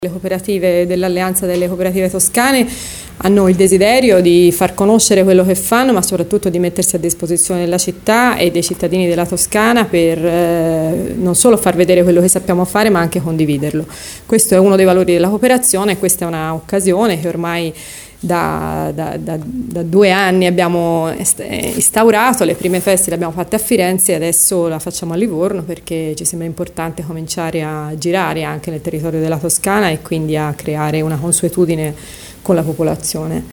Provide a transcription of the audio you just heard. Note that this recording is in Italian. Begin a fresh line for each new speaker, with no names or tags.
Le cooperative dell'Alleanza delle Cooperative Toscane hanno il desiderio di far conoscere quello che fanno, ma soprattutto di mettersi a disposizione della città e dei cittadini della Toscana per non solo far vedere quello che sappiamo fare, ma anche condividerlo. Questo è uno dei valori della cooperazione e questa è un'occasione che ormai da 2 anni abbiamo instaurato. Le prime feste le abbiamo fatte a Firenze e adesso la facciamo a Livorno perché ci sembra importante cominciare a girare anche nel territorio della Toscana e quindi a creare una consuetudine con la popolazione.